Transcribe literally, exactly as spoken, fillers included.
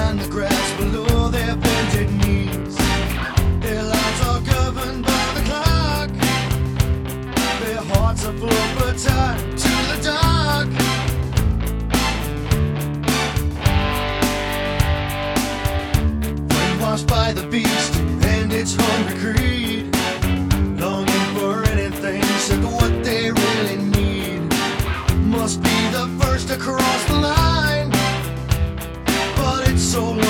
and the grass below their bended knees. Their lives are governed by the clock. Their hearts are full but tied to the dark. Brainwashed by the beast and its hungry greed, longing for anything except what they really need. Must be the first to cross the line, but it's so long